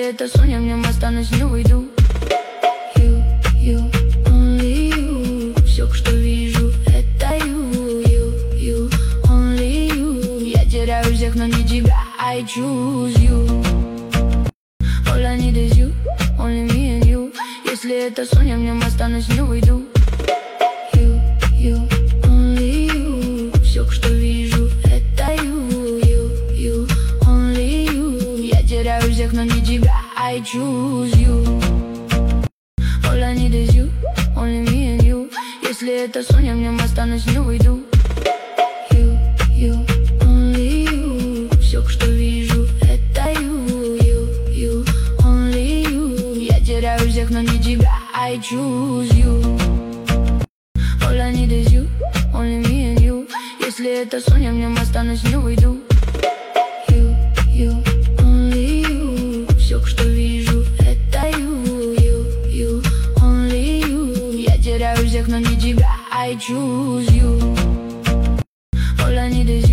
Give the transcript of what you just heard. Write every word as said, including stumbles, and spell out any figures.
это сон, я в нем останусь, не уйду. You, you, only you. Все, что вижу, это you, you, you, only you. Я теряю всех, но не тебя, I choose you. All I need is you, only me and you. Если это сон, я в нем останусь, не уйду. You, you, only you. Все, что вижу, это you, you, you, only you. Я теряю всех, но не тебя, I choose you. All I need is you, only me and you. Если это сон, я в нем останусь, не уйду. You, you, only you. Все, что вижу, это you, you, you, only you. Я теряю всех, но не тебя, I choose you. All I need is you, only me and you. Если это сон, я в нем останусь, не уйду. You, you, only you. Все, что вижу, это you, you, you, only you. Я теряю всех, но не тебя, I choose you.